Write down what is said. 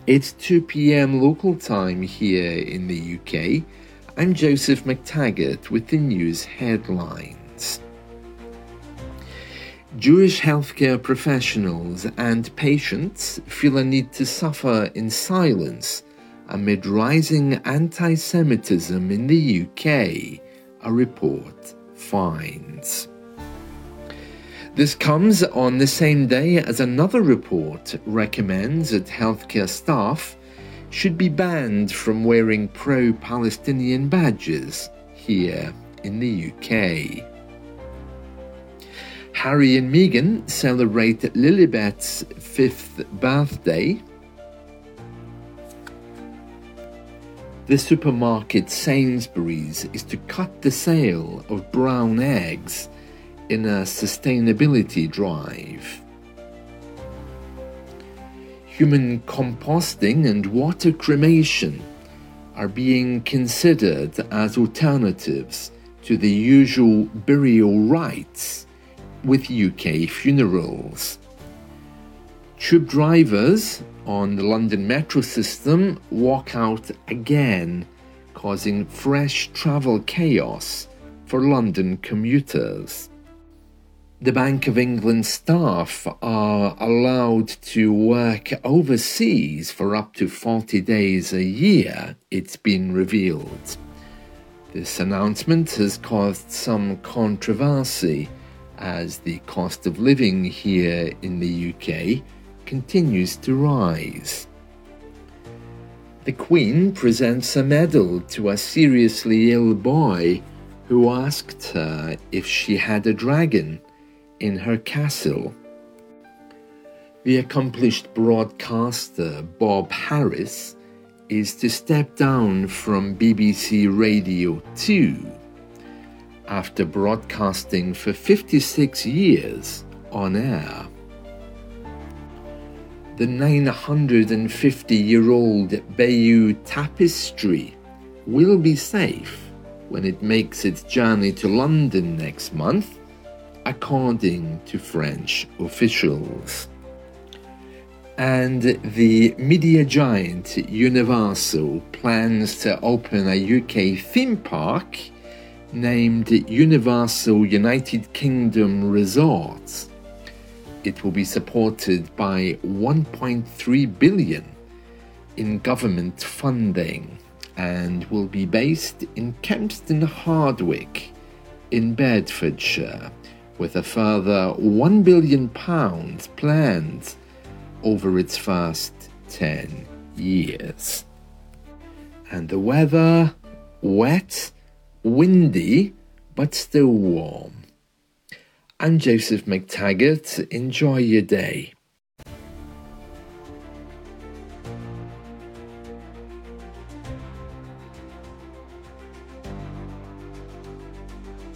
It's 2 p.m. local time here in the UK. I'm Joseph McTaggart with the news headlines. Jewish healthcare professionals and patients feel a need to suffer in silence amid rising anti-Semitism in the UK, a report finds. This comes on the same day as another report recommends that healthcare staff should be banned from wearing pro-Palestinian badges here in the UK. Harry and Meghan celebrate Lilibet's 5th birthday. The supermarket Sainsbury's is to cut the sale of brown eggs in a sustainability drive. Human composting and water cremation are being considered as alternatives to the usual burial rites with UK funerals. Tube drivers on the London Metro system walk out again, causing fresh travel chaos for London commuters. The Bank of England staff are allowed to work overseas for up to 40 days a year, it's been revealed. This announcement has caused some controversy as the cost of living here in the UK continues to rise. The Queen presents a medal to a seriously ill boy who asked her if she had a dragon in her castle. The accomplished broadcaster Bob Harris is to step down from BBC Radio 2 after broadcasting for 56 years on air. The 950-year-old Bayeux Tapestry will be safe when it makes its journey to London next month, according to French officials. And the media giant Universal plans to open a UK theme park named Universal United Kingdom Resorts. It will be supported by $1.3 billion in government funding and will be based in Kempston Hardwicke in Bedfordshire, with a further £1 billion planned over its first 10 years. And the weather, wet, windy, but still warm. I'm Joseph McTaggart. Enjoy your day.